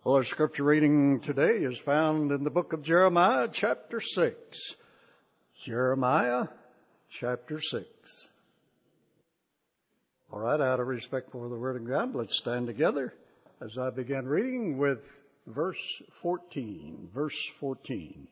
Our scripture reading today is found in the book of Jeremiah, chapter 6. Jeremiah, chapter 6. All right, out of respect for the Word of God, let's stand together as I begin reading with verse 14. Verse 14.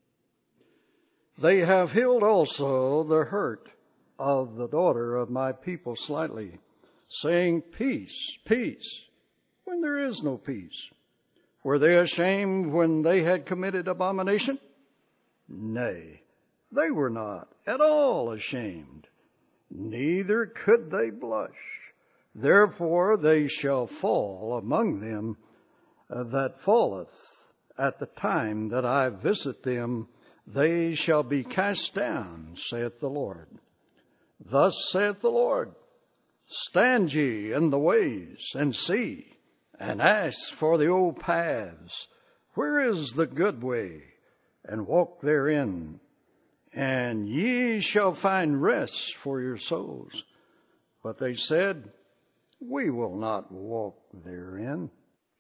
They have healed also the hurt of the daughter of my people slightly, saying, Peace, peace, when there is no peace. Were they ashamed when they had committed abomination? Nay, they were not at all ashamed, neither could they blush. Therefore they shall fall among them that falleth. At the time that I visit them, they shall be cast down, saith the Lord. Thus saith the Lord, Stand ye in the ways, and see, and ask for the old paths. Where is the good way? And walk therein, and ye shall find rest for your souls. But they said, We will not walk therein.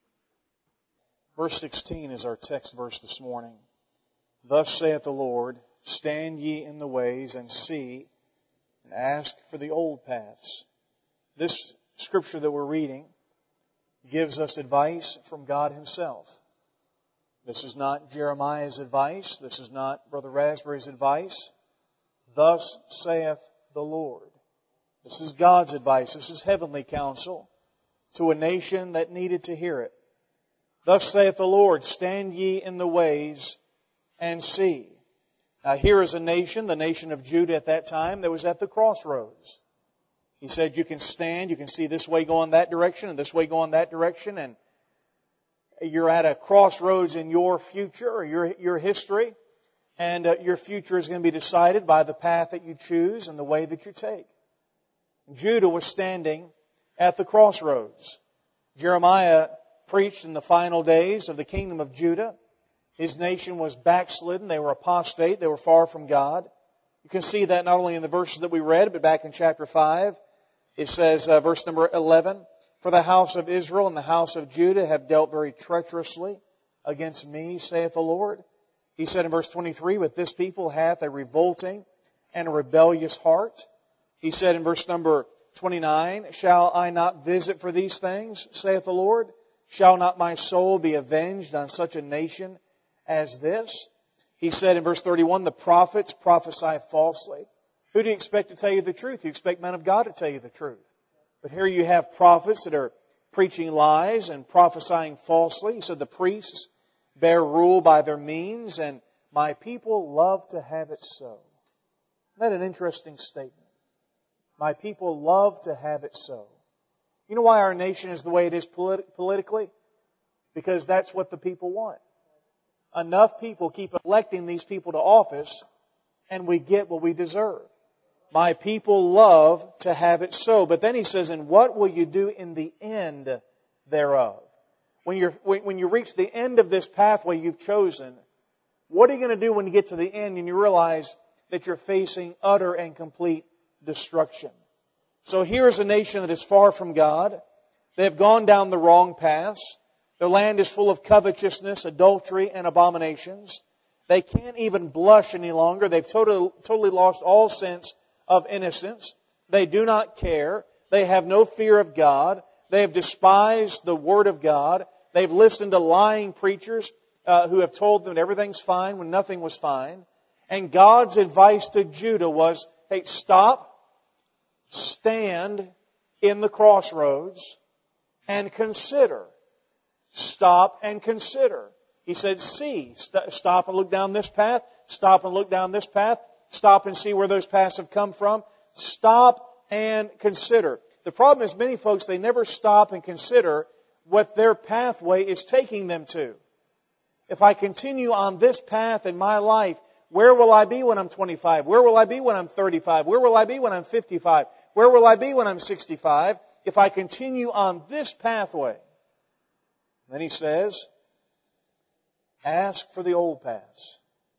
Verse 16 is our text verse this morning. Thus saith the Lord, Stand ye in the ways, and see, and ask for the old paths. This scripture that we're reading gives us advice from God Himself. This is not Jeremiah's advice. This is not Brother Raspberry's advice. Thus saith the Lord. This is God's advice. This is heavenly counsel to a nation that needed to hear it. Thus saith the Lord, Stand ye in the ways and see. Now here is a nation, the nation of Judah at that time, that was at the crossroads. He said, you can stand, you can see this way going that direction and this way going that direction, and you're at a crossroads in your future or your history, and your future is going to be decided by the path that you choose and the way that you take. Judah was standing at the crossroads. Jeremiah preached in the final days of the kingdom of Judah. His nation was backslidden. They were apostate. They were far from God. You can see that not only in the verses that we read, but back in chapter 5. It says, verse number 11, For the house of Israel and the house of Judah have dealt very treacherously against me, saith the Lord. He said in verse 23, With this people hath a revolting and a rebellious heart. He said in verse number 29, Shall I not visit for these things, saith the Lord? Shall not my soul be avenged on such a nation as this? He said in verse 31, The prophets prophesy falsely. Who do you expect to tell you the truth? You expect men of God to tell you the truth. But here you have prophets that are preaching lies and prophesying falsely. He said the priests bear rule by their means, and my people love to have it so. Isn't that an interesting statement? My people love to have it so. You know why our nation is the way it is politically? Because that's what the people want. Enough people keep electing these people to office, and we get what we deserve. My people love to have it so. But then he says, and what will you do in the end thereof? When you reach the end of this pathway you've chosen, what are you going to do when you get to the end and you realize that you're facing utter and complete destruction? So here is a nation that is far from God. They have gone down the wrong paths. Their land is full of covetousness, adultery, and abominations. They can't even blush any longer. They've totally lost all sense of innocence. They do not care. They have no fear of God. They have despised the Word of God. They've listened to lying preachers who have told them that everything's fine when nothing was fine. And God's advice to Judah was, hey, stop, stand in the crossroads, and consider. Stop and consider. He said, see, stop and look down this path, stop and look down this path, stop and see where those paths have come from. Stop and consider. The problem is many folks, they never stop and consider what their pathway is taking them to. If I continue on this path in my life, where will I be when I'm 25? Where will I be when I'm 35? Where will I be when I'm 55? Where will I be when I'm 65? If I continue on this pathway. Then he says, ask for the old paths.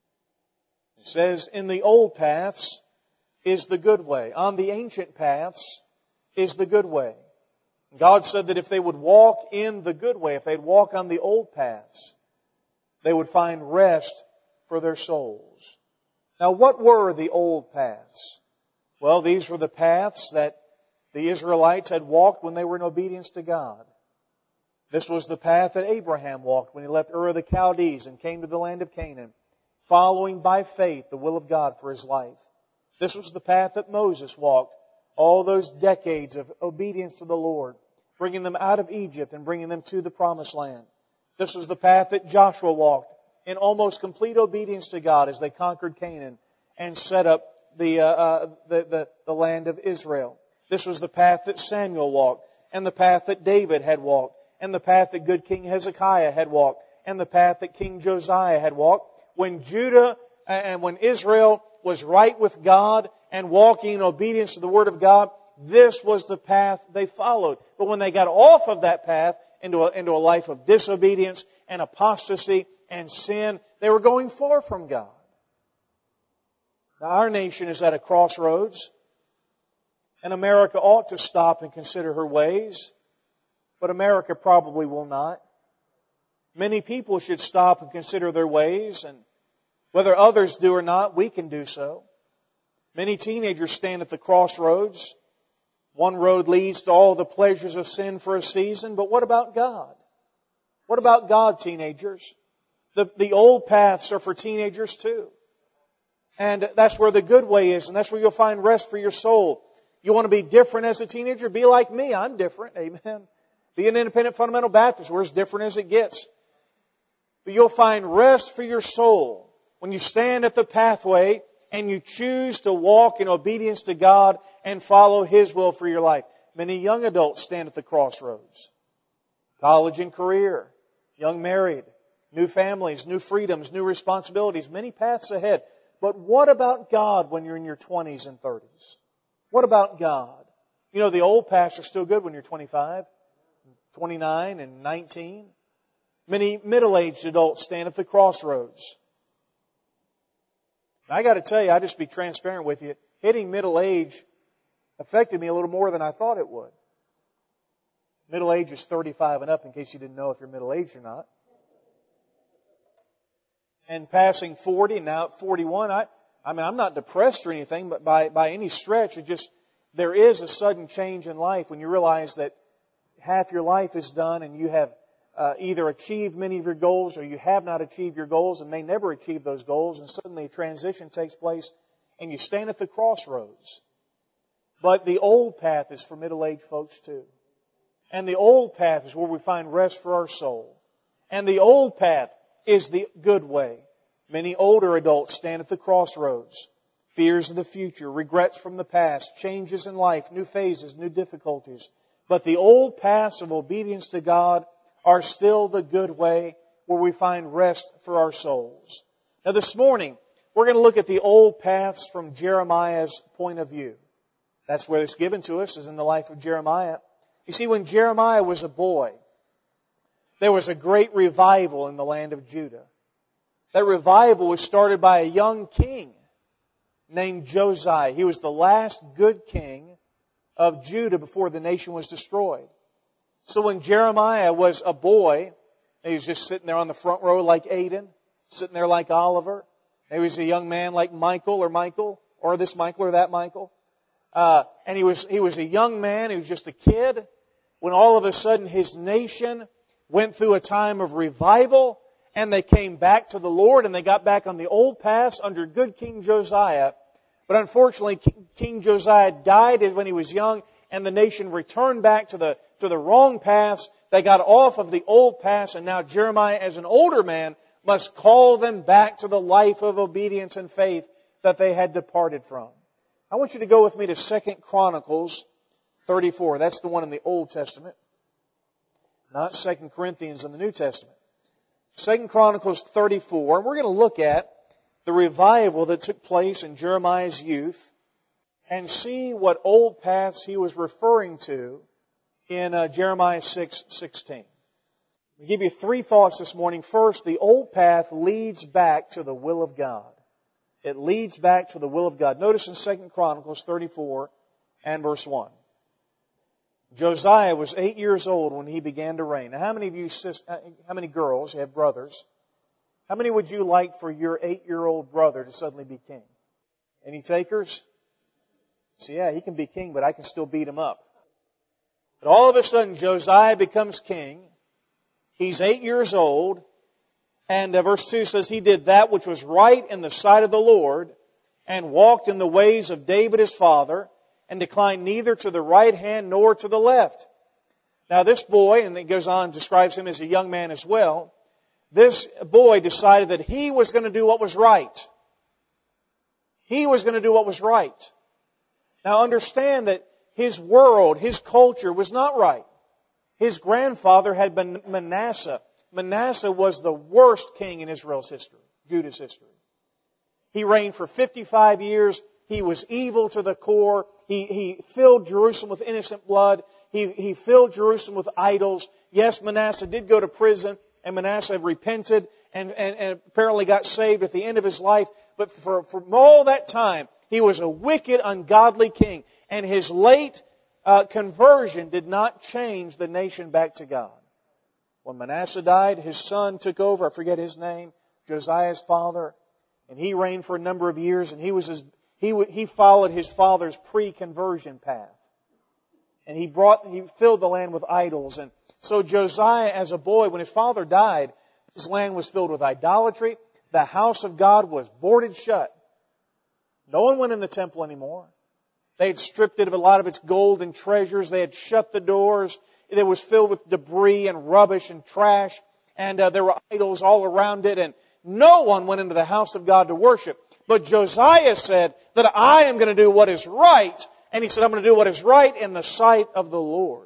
He says, in the old paths is the good way. On the ancient paths is the good way. God said that if they would walk in the good way, if they'd walk on the old paths, they would find rest for their souls. Now, what were the old paths? Well, these were the paths that the Israelites had walked when they were in obedience to God. This was the path that Abraham walked when he left Ur of the Chaldees and came to the land of Canaan, following by faith the will of God for his life. This was the path that Moses walked all those decades of obedience to the Lord, bringing them out of Egypt and bringing them to the Promised Land. This was the path that Joshua walked in almost complete obedience to God as they conquered Canaan and set up the land of Israel. This was the path that Samuel walked, and the path that David had walked, and the path that good King Hezekiah had walked, and the path that King Josiah had walked. When Judah and when Israel was right with God and walking in obedience to the Word of God, this was the path they followed. But when they got off of that path into a life of disobedience and apostasy and sin, they were going far from God. Now, our nation is at a crossroads, and America ought to stop and consider her ways, but America probably will not. Many people should stop and consider their ways, and whether others do or not, we can do so. Many teenagers stand at the crossroads. One road leads to all the pleasures of sin for a season, but what about God? What about God, teenagers? The old paths are for teenagers too. And that's where the good way is, and that's where you'll find rest for your soul. You want to be different as a teenager? Be like me. I'm different. Amen. Be an independent fundamental Baptist. We're as different as it gets. But you'll find rest for your soul when you stand at the pathway and you choose to walk in obedience to God and follow His will for your life. Many young adults stand at the crossroads. College and career, young married, new families, new freedoms, new responsibilities, many paths ahead. But what about God when you're in your 20s and 30s? What about God? You know, the old paths are still good when you're 25, 29, and 19. Many middle-aged adults stand at the crossroads. I got to tell you, I'll just be transparent with you. Hitting middle age affected me a little more than I thought it would. Middle age is 35 and up, in case you didn't know if you're middle-aged or not. And passing 40, now at 41, I'm not depressed or anything, but by any stretch, there is a sudden change in life when you realize that half your life is done and you have either achieved many of your goals or you have not achieved your goals and may never achieve those goals, and suddenly a transition takes place and you stand at the crossroads. But the old path is for middle-aged folks too. And the old path is where we find rest for our soul. And the old path is the good way. Many older adults stand at the crossroads. Fears of the future, regrets from the past, changes in life, new phases, new difficulties. But the old paths of obedience to God are still the good way where we find rest for our souls. Now this morning, we're going to look at the old paths from Jeremiah's point of view. That's where it's given to us, is in the life of Jeremiah. You see, when Jeremiah was a boy, there was a great revival in the land of Judah. That revival was started by a young king named Josiah. He was the last good king of Judah before the nation was destroyed. So when Jeremiah was a boy, he was just sitting there on the front row like Aiden, sitting there like Oliver. He was a young man like Michael, or this Michael or that Michael. And he was a young man, he was just a kid, when all of a sudden his nation went through a time of revival, and they came back to the Lord, and they got back on the old paths under good King Josiah. But unfortunately, King Josiah died when he was young, and the nation returned back to the wrong paths. They got off of the old paths, and now Jeremiah, as an older man, must call them back to the life of obedience and faith that they had departed from. I want you to go with me to 2 Chronicles 34. That's the one in the Old Testament, not 2 Corinthians in the New Testament. 2 Chronicles 34, and we're going to look at the revival that took place in Jeremiah's youth and see what old paths he was referring to in Jeremiah 6:16. I'll give you three thoughts this morning. First, the old path leads back to the will of God. It leads back to the will of God. Notice in 2 Chronicles 34 and verse 1. Josiah was 8 years old when he began to reign. Now, how many of you, how many girls, you have brothers, how many would you like for your 8-year-old brother to suddenly be king? Any takers? So yeah, he can be king, but I can still beat him up. But all of a sudden, Josiah becomes king. He's 8 years old. And verse 2 says, he did that which was right in the sight of the Lord, and walked in the ways of David his father, and declined neither to the right hand nor to the left. Now this boy, and it goes on, describes him as a young man as well, this boy decided that he was going to do what was right. He was going to do what was right. Now understand that his world, his culture was not right. His grandfather had been Manasseh. Manasseh was the worst king in Israel's history, Judah's history. He reigned for 55 years. He was evil to the core. He filled Jerusalem with innocent blood. He filled Jerusalem with idols. Yes, Manasseh did go to prison, and Manasseh repented and apparently got saved at the end of his life. But for all that time, he was a wicked, ungodly king. And his late conversion did not change the nation back to God. When Manasseh died, his son took over. I forget his name, Josiah's father, and he reigned for a number of years. And he followed his father's pre-conversion path, and he filled the land with idols. And so Josiah, as a boy, when his father died, his land was filled with idolatry. The house of God was boarded shut. No one went in the temple anymore. They had stripped it of a lot of its gold and treasures. They had shut the doors. It was filled with debris and rubbish and trash. And there were idols all around it. And no one went into the house of God to worship. But Josiah said that I am going to do what is right. And he said, I'm going to do what is right in the sight of the Lord.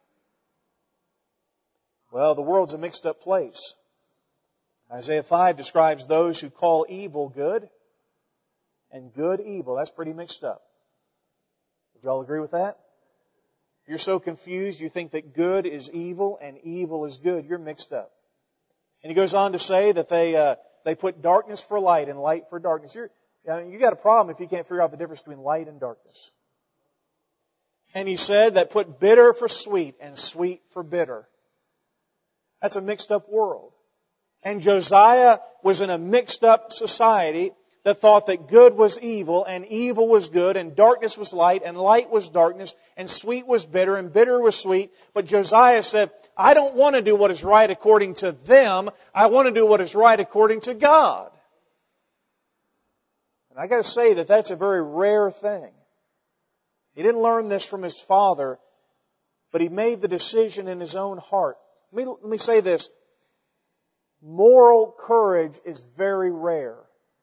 Well, the world's a mixed up place. Isaiah 5 describes those who call evil good and good evil. That's pretty mixed up. Would you all agree with that? You're so confused, you think that good is evil and evil is good. You're mixed up. And he goes on to say that they put darkness for light and light for darkness. You got a problem if you can't figure out the difference between light and darkness. And he said that put bitter for sweet and sweet for bitter. That's a mixed up world. And Josiah was in a mixed up society that thought that good was evil and evil was good and darkness was light and light was darkness and sweet was bitter and bitter was sweet. But Josiah said, I don't want to do what is right according to them. I want to do what is right according to God. And I got to say that that's a very rare thing. He didn't learn this from his father, but he made the decision in his own heart. Let me say this. Moral courage is very rare.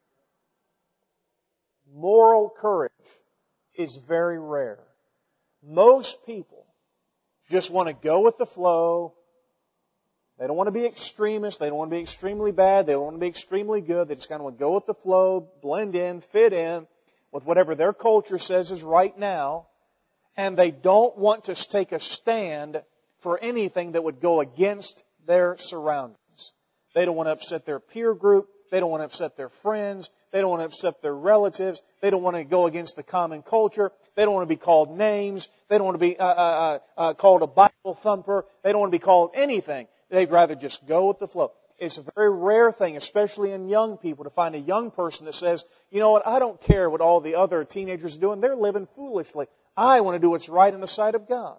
Moral courage is very rare. Most people just want to go with the flow. They don't want to be extremists. They don't want to be extremely bad. They don't want to be extremely good. They just kind of want to go with the flow, blend in, fit in with whatever their culture says is right now. And they don't want to take a stand for anything that would go against their surroundings. They don't want to upset their peer group. They don't want to upset their friends. They don't want to upset their relatives. They don't want to go against the common culture. They don't want to be called names. They don't want to be called a Bible thumper. They don't want to be called anything. They'd rather just go with the flow. It's a very rare thing, especially in young people, to find a young person that says, you know what, I don't care what all the other teenagers are doing. They're living foolishly. I want to do what's right in the sight of God.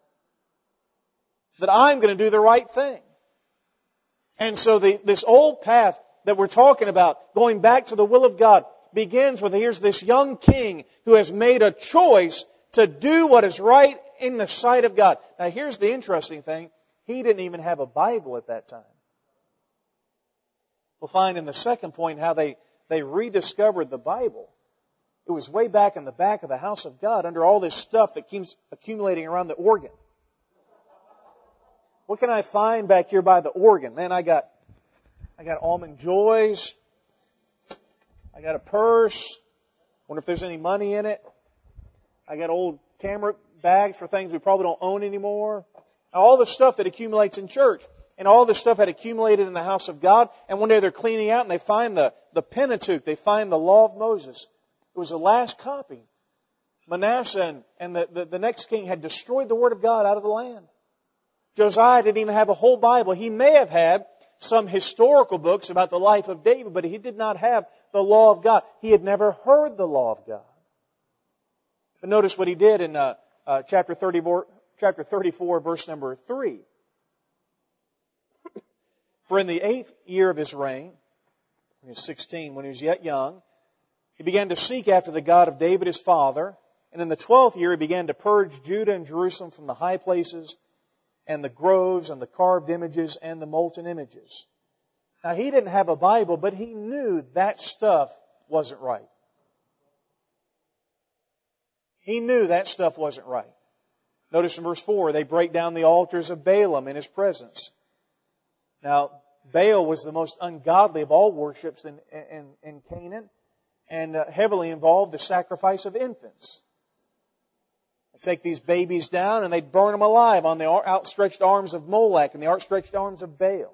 That I'm going to do the right thing. And so this old path that we're talking about, going back to the will of God, begins with, here's this young king who has made a choice to do what is right in the sight of God. Now here's the interesting thing. He didn't even have a Bible at that time. We'll find in the second point how they rediscovered the Bible. It was way back in the back of the house of God under all this stuff that keeps accumulating around the organ. What can I find back here by the organ? Man, I got Almond Joys. I got a purse. Wonder if there's any money in it. I got old camera bags for things we probably don't own anymore. All the stuff that accumulates in church. And all this stuff had accumulated in the house of God. And one day they're cleaning out and they find the Pentateuch. They find the Law of Moses. It was the last copy Manasseh and the next king had destroyed the Word of God out of the land. Josiah didn't even have a whole Bible. He may have had some historical books about the life of David, but he did not have the law of God. He had never heard the law of God. But notice what he did in chapter 34, verse number 3. For in the 8th year of his reign, when he was 16, when he was yet young, he began to seek after the God of David his father. And in the 12th year he began to purge Judah and Jerusalem from the high places and the groves and the carved images and the molten images. Now he didn't have a Bible, but he knew that stuff wasn't right. He knew that stuff wasn't right. Notice in verse 4, they break down the altars of Balaam in his presence. Now, Baal was the most ungodly of all worships in Canaan, and heavily involved the sacrifice of infants. They'd take these babies down and they'd burn them alive on the outstretched arms of Molech and the outstretched arms of Baal.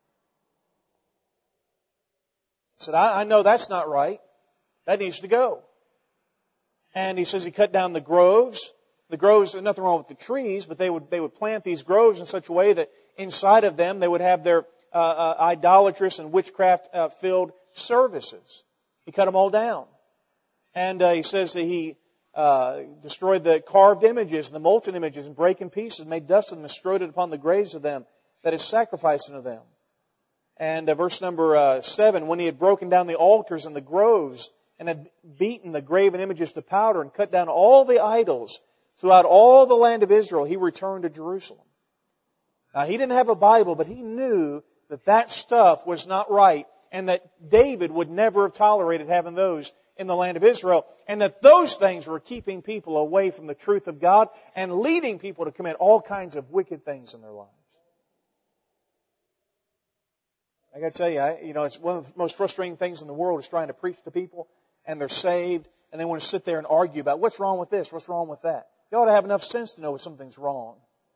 He said, I know that's not right. That needs to go. And he says he cut down the groves. The groves, there's nothing wrong with the trees, but they would plant these groves in such a way that inside of them they would have their idolatrous and witchcraft filled services. He cut them all down. And he says that he destroyed the carved images and the molten images and brake in pieces, made dust of them and strode it upon the graves of them that is sacrificed unto them. And verse number 7, when he had broken down the altars and the groves and had beaten the graven images to powder and cut down all the idols throughout all the land of Israel, he returned to Jerusalem. Now, he didn't have a Bible, but he knew that stuff was not right and that David would never have tolerated having those in the land of Israel, and that those things were keeping people away from the truth of God and leading people to commit all kinds of wicked things in their lives. I got to tell you, it's one of the most frustrating things in the world is trying to preach to people, and they're saved, and they want to sit there and argue about what's wrong with this, what's wrong with that. You ought to have enough sense to know if something's wrong.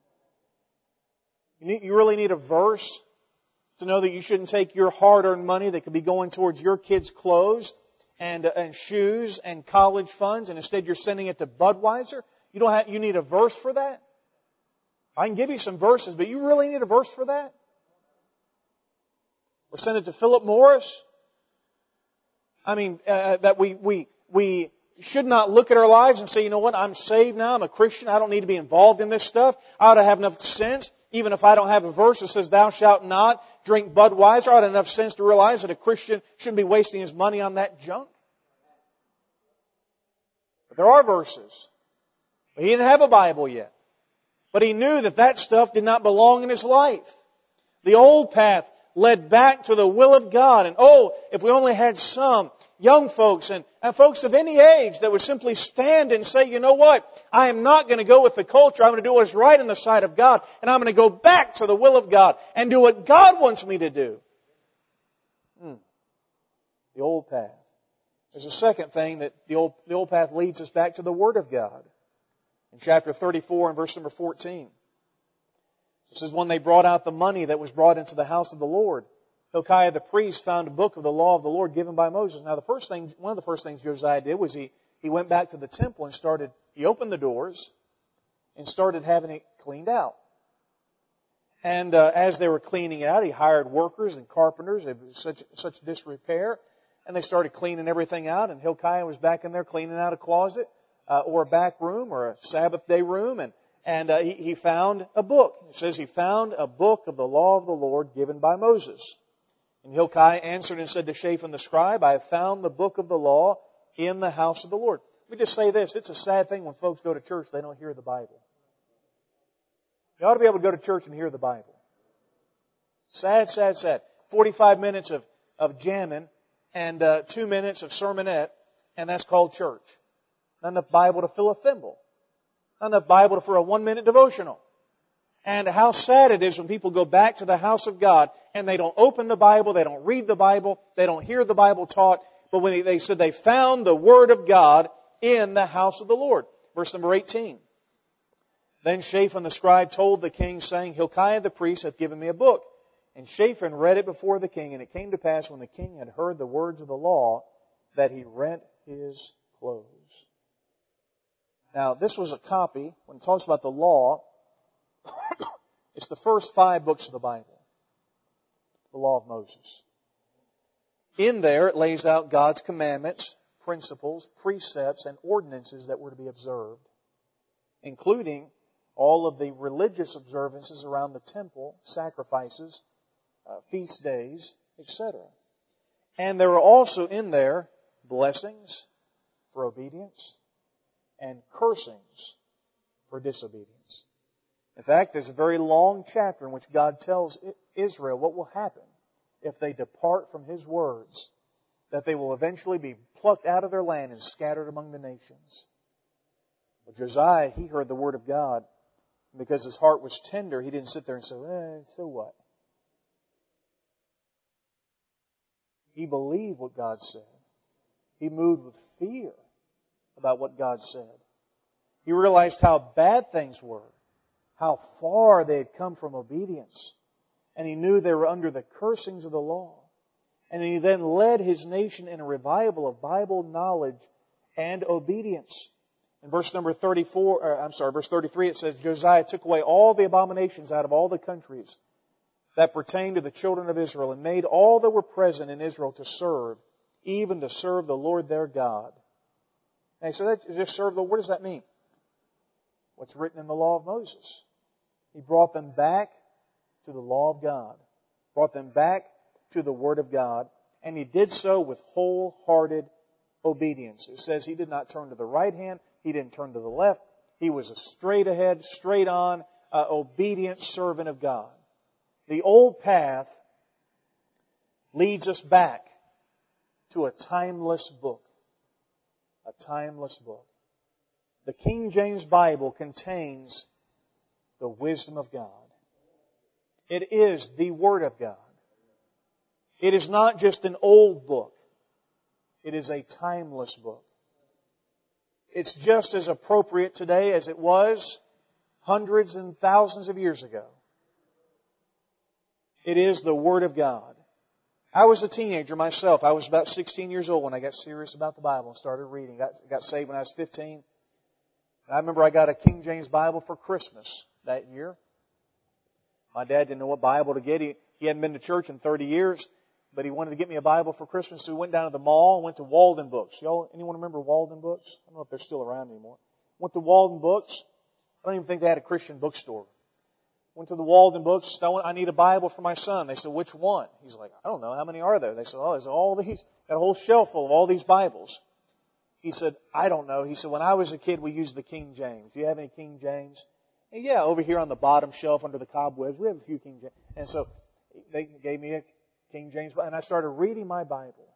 You really need a verse to know that you shouldn't take your hard-earned money that could be going towards your kids' clothes and shoes and college funds, and instead you're sending it to Budweiser. You need a verse for that? I can give you some verses, but you really need a verse for that? Or send it to Philip Morris? I mean, that we should not look at our lives and say, you know what, I'm saved now, I'm a Christian, I don't need to be involved in this stuff. I ought to have enough sense, even if I don't have a verse that says, thou shalt not drink Budweiser, I ought to have enough sense to realize that a Christian shouldn't be wasting his money on that junk. But there are verses. But he didn't have a Bible yet. But he knew that stuff did not belong in his life. The old path led back to the will of God. And if we only had some young folks and folks of any age that would simply stand and say, you know what, I am not going to go with the culture. I'm going to do what is right in the sight of God. And I'm going to go back to the will of God and do what God wants me to do. The old path. There's a second thing that the old path leads us back to the Word of God. In chapter 34 and verse number 14. It says, when they brought out the money that was brought into the house of the Lord, Hilkiah the priest found a book of the law of the Lord given by Moses. Now one of the first things Josiah did was he went back to the temple and he opened the doors and started having it cleaned out. And as they were cleaning it out, he hired workers and carpenters. It was such disrepair. And they started cleaning everything out. And Hilkiah was back in there cleaning out a closet or a back room or a Sabbath day room. And he found a book. It says he found a book of the law of the Lord given by Moses. And Hilkiah answered and said to Shaphan the scribe, I have found the book of the law in the house of the Lord. Let me just say this. It's a sad thing when folks go to church, they don't hear the Bible. You ought to be able to go to church and hear the Bible. Sad, sad, sad. 45 minutes of jamming and 2 minutes of sermonette, and that's called church. Not enough Bible to fill a thimble. Not enough Bible for a 1-minute devotional. And how sad it is when people go back to the house of God and they don't open the Bible, they don't read the Bible, they don't hear the Bible taught. But when they said they found the Word of God in the house of the Lord. Verse number 18. Then Shaphan the scribe told the king, saying, Hilkiah the priest hath given me a book. And Shaphan read it before the king. And it came to pass when the king had heard the words of the law that he rent his clothes. Now, this was a copy, when it talks about the law, it's the first 5 books of the Bible, the law of Moses. In there, it lays out God's commandments, principles, precepts, and ordinances that were to be observed, including all of the religious observances around the temple, sacrifices, feast days, etc. And there are also in there blessings for obedience and cursings for disobedience. In fact, there's a very long chapter in which God tells Israel what will happen if they depart from His words, that they will eventually be plucked out of their land and scattered among the nations. But Josiah, he heard the word of God. Because his heart was tender, he didn't sit there and say, so what? He believed what God said. He moved with fear about what God said. He realized how bad things were, how far they had come from obedience. And he knew they were under the cursings of the law. And he then led his nation in a revival of Bible knowledge and obedience. In verse 33, it says, Josiah took away all the abominations out of all the countries that pertained to the children of Israel and made all that were present in Israel to serve, even to serve the Lord their God. And so that just serve the, what does that mean? What's written in the law of Moses. He brought them back to the law of God, brought them back to the Word of God, and he did so with wholehearted obedience. It says he did not turn to the right hand, he didn't turn to the left. He was a straight ahead, straight on, obedient servant of God. The old path leads us back to a timeless book. A timeless book. The King James Bible contains the wisdom of God. It is the Word of God. It is not just an old book. It is a timeless book. It's just as appropriate today as it was hundreds and thousands of years ago. It is the Word of God. I was a teenager myself. I was about 16 years old when I got serious about the Bible and started reading. Got saved when I was 15. And I remember I got a King James Bible for Christmas that year. My dad didn't know what Bible to get. He hadn't been to church in 30 years, but he wanted to get me a Bible for Christmas, so we went down to the mall and went to Walden Books. Anyone remember Walden Books? I don't know if they're still around anymore. Went to Walden Books. I don't even think they had a Christian bookstore. Went to the Walden Books. I need a Bible for my son. They said, which one? He's like, I don't know. How many are there? They said, there's all these. Got a whole shelf full of all these Bibles. He said, I don't know. He said, when I was a kid, we used the King James. Do you have any King James? And yeah, over here on the bottom shelf under the cobwebs, we have a few King James. And so they gave me a King James Bible, and I started reading my Bible.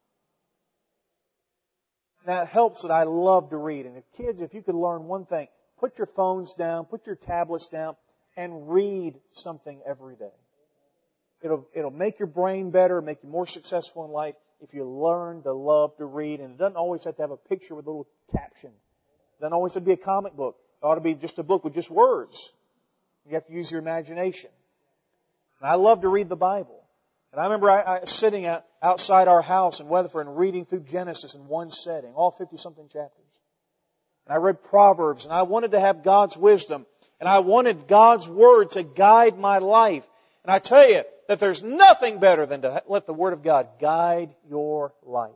Now it helps that I love to read. And kids, if you could learn one thing, put your phones down, put your tablets down, and read something every day. It'll make your brain better, make you more successful in life if you learn to love to read. And it doesn't always have to have a picture with a little caption. It doesn't always have to be a comic book. It ought to be just a book with just words. You have to use your imagination. And I love to read the Bible. And I remember I sitting outside our house in Weatherford and reading through Genesis in one setting, all 50-something chapters. And I read Proverbs, and I wanted to have God's wisdom, and I wanted God's Word to guide my life. And I tell you that there's nothing better than to let the Word of God guide your life.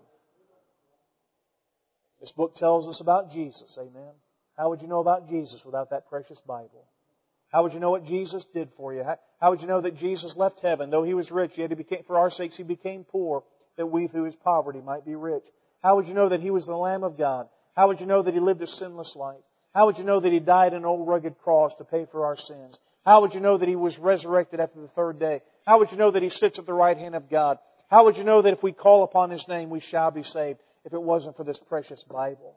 This book tells us about Jesus, amen. How would you know about Jesus without that precious Bible? How would you know what Jesus did for you? How would you know that Jesus left heaven? Though He was rich, yet for our sakes He became poor, that we through His poverty might be rich. How would you know that He was the Lamb of God? How would you know that He lived a sinless life? How would you know that He died on an old rugged cross to pay for our sins? How would you know that He was resurrected after the third day? How would you know that He sits at the right hand of God? How would you know that if we call upon His name, we shall be saved, if it wasn't for this precious Bible?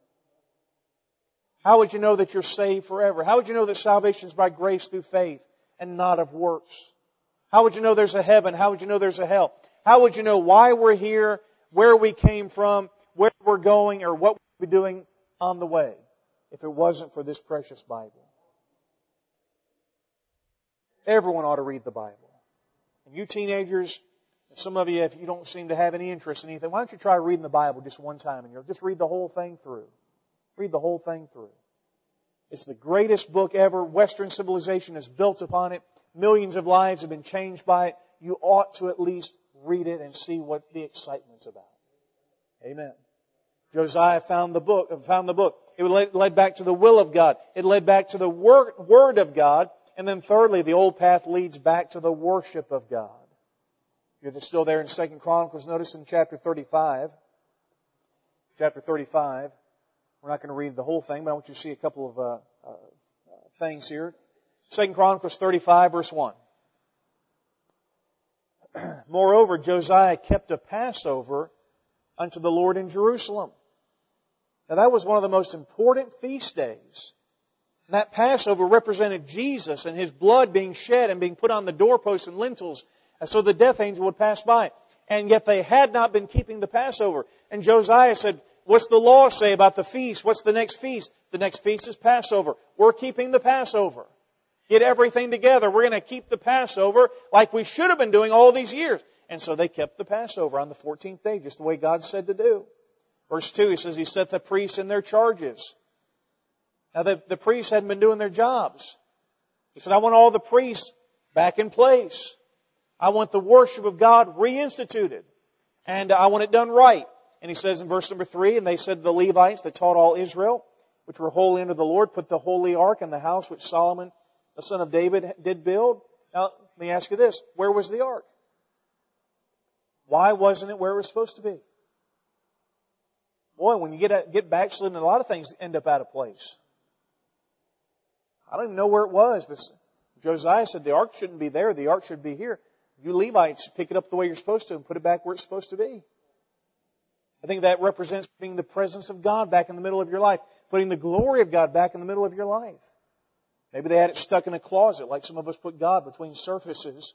How would you know that you're saved forever? How would you know that salvation is by grace through faith and not of works? How would you know there's a heaven? How would you know there's a hell? How would you know why we're here, where we came from, where we're going, or what we'll be doing on the way, if it wasn't for this precious Bible? Everyone ought to read the Bible. And you teenagers, some of you, if you don't seem to have any interest in anything, why don't you try reading the Bible just one time and you'll just read the whole thing through. Read the whole thing through. It's the greatest book ever. Western civilization is built upon it. Millions of lives have been changed by it. You ought to at least read it and see what the excitement's about. Amen. Josiah found the book. It led back to the will of God. It led back to the Word of God. And then thirdly, the old path leads back to the worship of God. You're still there in 2 Chronicles. Notice in chapter 35. Chapter 35. We're not going to read the whole thing, but I want you to see a couple of things here. 2 Chronicles 35, verse 1. Moreover, Josiah kept a Passover unto the Lord in Jerusalem. Now that was one of the most important feast days. And that Passover represented Jesus and His blood being shed and being put on the doorposts and lintels, so the death angel would pass by. And yet they had not been keeping the Passover. And Josiah said, what's the law say about the feast? What's the next feast? The next feast is Passover. We're keeping the Passover. Get everything together. We're going to keep the Passover like we should have been doing all these years. And so they kept the Passover on the 14th day, just the way God said to do. Verse 2, He says He set the priests in their charges. Now the priests hadn't been doing their jobs. He said, I want all the priests back in place. I want the worship of God reinstituted. And I want it done right. And He says in verse number 3, and they said to the Levites that taught all Israel, which were holy unto the Lord, put the holy ark in the house which Solomon, the son of David, did build. Now, let me ask you this. Where was the ark? Why wasn't it where it was supposed to be? Boy, when you get backslidden, a lot of things end up out of place. I don't even know where it was, but Josiah said the ark shouldn't be there. The ark should be here. You Levites, pick it up the way you're supposed to and put it back where it's supposed to be. I think that represents putting the presence of God back in the middle of your life. Putting the glory of God back in the middle of your life. Maybe they had it stuck in a closet like some of us put God between surfaces.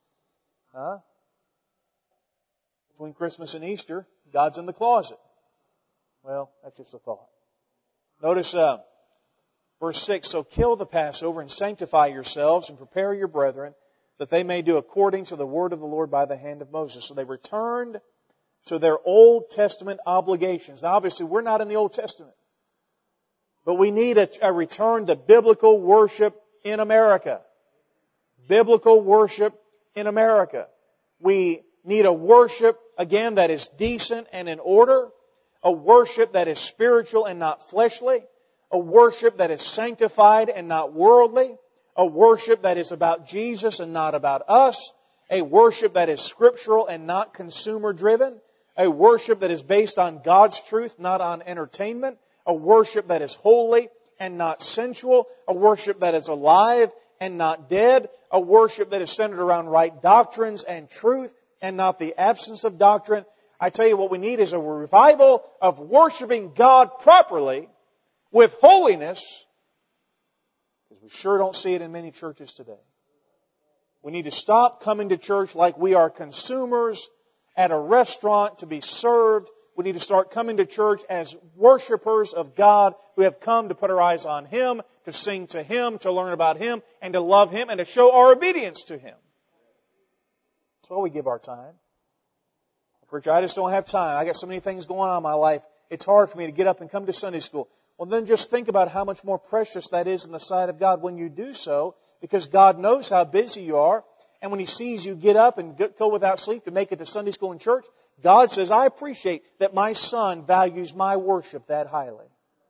Between Christmas and Easter, God's in the closet. Well, that's just a thought. Notice verse 6, so kill the Passover and sanctify yourselves and prepare your brethren that they may do according to the word of the Lord by the hand of Moses. So they returned to their Old Testament obligations. Now obviously we're not in the Old Testament. But we need a return to biblical worship in America. Biblical worship in America. We need a worship, again, that is decent and in order. A worship that is spiritual and not fleshly. A worship that is sanctified and not worldly. A worship that is about Jesus and not about us. A worship that is scriptural and not consumer driven. A worship that is based on God's truth, not on entertainment. A worship that is holy and not sensual. A worship that is alive and not dead. A worship that is centered around right doctrines and truth and not the absence of doctrine. I tell you what we need is a revival of worshiping God properly with holiness, because we sure don't see it in many churches today. We need to stop coming to church like we are consumers at a restaurant to be served. We need to start coming to church as worshipers of God who have come to put our eyes on Him, to sing to Him, to learn about Him, and to love Him, and to show our obedience to Him. That's why we give our time. Preacher, I just don't have time. I got so many things going on in my life. It's hard for me to get up and come to Sunday school. Well, then just think about how much more precious that is in the sight of God when you do so, because God knows how busy you are. And when He sees you get up and go without sleep to make it to Sunday school and church, God says, I appreciate that my son values my worship that highly.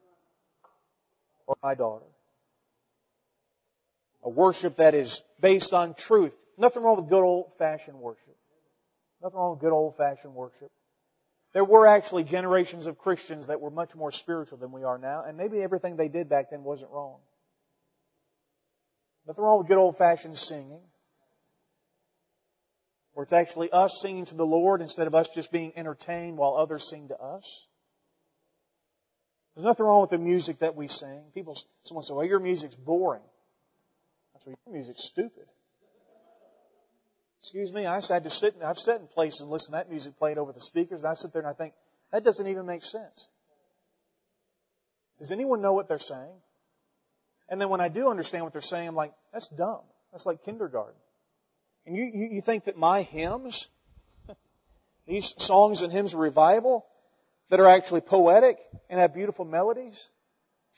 Or my daughter. A worship that is based on truth. Nothing wrong with good old-fashioned worship. Nothing wrong with good old-fashioned worship. There were actually generations of Christians that were much more spiritual than we are now, and maybe everything they did back then wasn't wrong. Nothing wrong with good old-fashioned singing, where it's actually us singing to the Lord instead of us just being entertained while others sing to us. There's nothing wrong with the music that we sing. Someone say, well, your music's boring. I say, your music's stupid. Excuse me, I've sat in places and listened to that music played over the speakers, and I sit there and I think, that doesn't even make sense. Does anyone know what they're saying? And then when I do understand what they're saying, I'm like, that's dumb. That's like kindergarten. And you think that my hymns, these songs and hymns of revival that are actually poetic and have beautiful melodies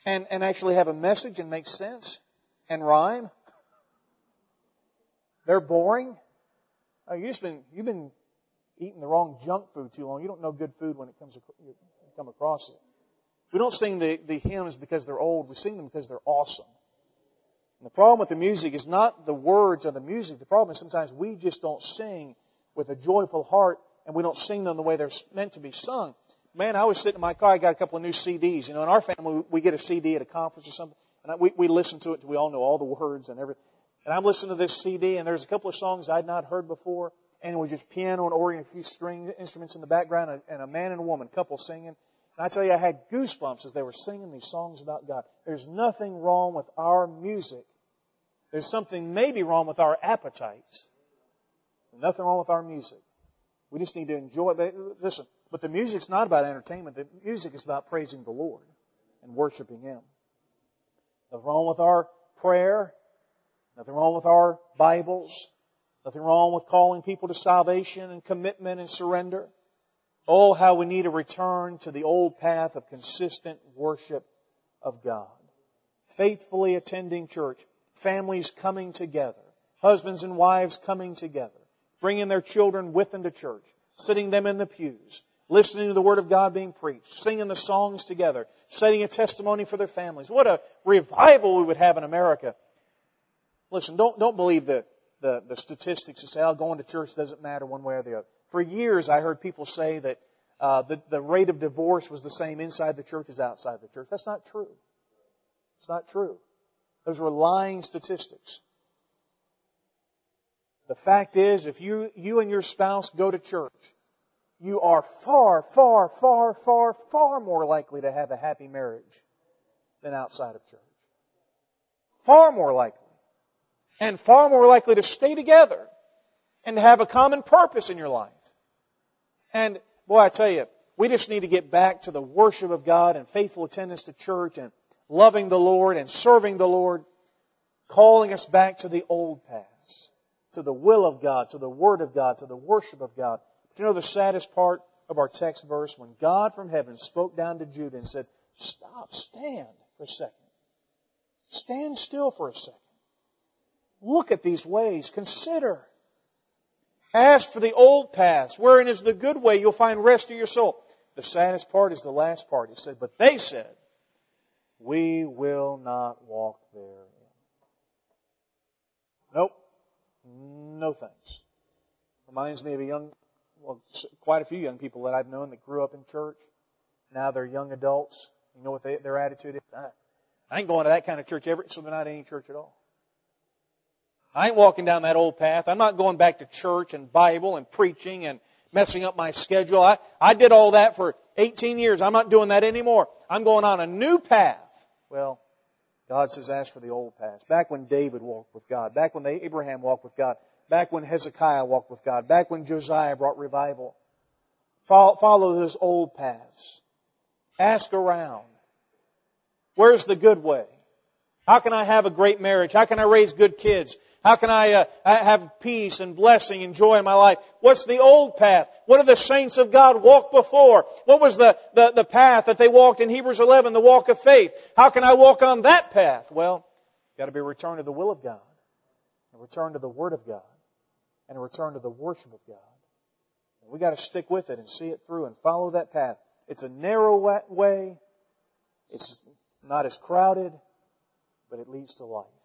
and actually have a message and make sense and rhyme. They're boring. Oh, you've been eating the wrong junk food too long. You don't know good food when you come across it. We don't sing the hymns because they're old. We sing them because they're awesome. And the problem with the music is not the words of the music. The problem is sometimes we just don't sing with a joyful heart, and we don't sing them the way they're meant to be sung. Man, I was sitting in my car. I got a couple of new CDs. You know, in our family, we get a CD at a conference or something, and we listen to it until we all know all the words and everything. And I'm listening to this CD, and there's a couple of songs I'd not heard before, and it was just piano and organ, a few string instruments in the background, and a man and a woman, couple singing. And I tell you, I had goosebumps as they were singing these songs about God. There's nothing wrong with our music. There's something maybe wrong with our appetites. Nothing wrong with our music. We just need to enjoy it. Listen, but the music's not about entertainment. The music is about praising the Lord and worshiping Him. Nothing wrong with our prayer. Nothing wrong with our Bibles. Nothing wrong with calling people to salvation and commitment and surrender. Oh, how we need to return to the old path of consistent worship of God. Faithfully attending church. Families coming together. Husbands and wives coming together. Bringing their children with them to church. Sitting them in the pews. Listening to the Word of God being preached. Singing the songs together. Setting a testimony for their families. What a revival we would have in America. Listen, don't believe the statistics that say, going to church doesn't matter one way or the other. For years I heard people say that the rate of divorce was the same inside the church as outside the church. That's not true. It's not true. Those were lying statistics. The fact is, if you and your spouse go to church, you are far, far, far, far, far more likely to have a happy marriage than outside of church. Far more likely. And far more likely to stay together and to have a common purpose in your life. And, boy, I tell you, we just need to get back to the worship of God and faithful attendance to church and loving the Lord and serving the Lord, calling us back to the old paths, to the will of God, to the Word of God, to the worship of God. But you know the saddest part of our text verse? When God from heaven spoke down to Judah and said, stop, stand for a second. Stand still for a second. Look at these ways. Consider. Ask for the old paths, wherein is the good way. You'll find rest to your soul. The saddest part is the last part. He said, but they said, we will not walk therein. Nope. No thanks. Reminds me of quite a few young people that I've known that grew up in church. Now they're young adults. You know what their attitude is? I ain't going to that kind of church ever, so they're not any church at all. I ain't walking down that old path. I'm not going back to church and Bible and preaching and messing up my schedule. I did all that for 18 years. I'm not doing that anymore. I'm going on a new path. Well, God says ask for the old paths. Back when David walked with God. Back when Abraham walked with God. Back when Hezekiah walked with God. Back when Josiah brought revival. Follow those old paths. Ask around. Where's the good way? How can I have a great marriage? How can I raise good kids? How can I have peace and blessing and joy in my life? What's the old path? What did the saints of God walk before? What was the path that they walked in Hebrews 11, the walk of faith? How can I walk on that path? Well, you've got to be a return to the will of God, a return to the Word of God, and a return to the worship of God. And we've got to stick with it and see it through and follow that path. It's a narrow way. It's not as crowded, but it leads to life.